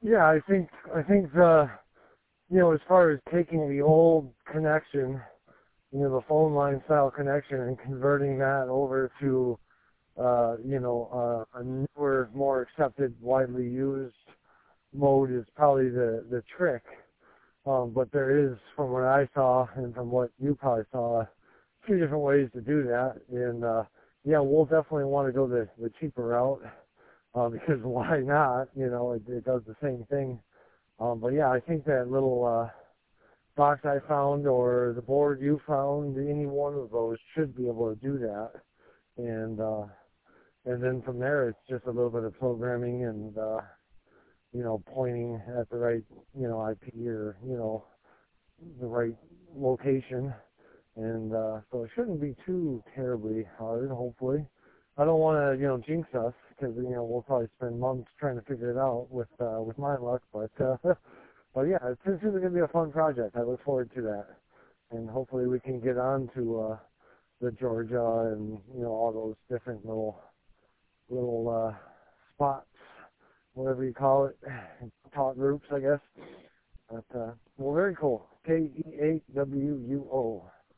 Yeah, I think as far as taking the old connection, the phone line style connection and converting that over to a newer, more accepted, widely used mode is probably the trick. But there is, from what I saw and from what you probably saw, a few different ways to do that. And yeah, we'll definitely want to go the cheaper route because why not? It does the same thing. But yeah, I think that little box I found or the board you found, any one of those should be able to do that. And then from there, it's just a little bit of programming and pointing at the right IP or the right location. And so it shouldn't be too terribly hard, hopefully. I don't want to, jinx us because, we'll probably spend months trying to figure it out with my luck. But, but yeah, it's going to be a fun project. I look forward to that. And hopefully we can get on to the Georgia and, all those different little spots, whatever you call it, talk groups, I guess.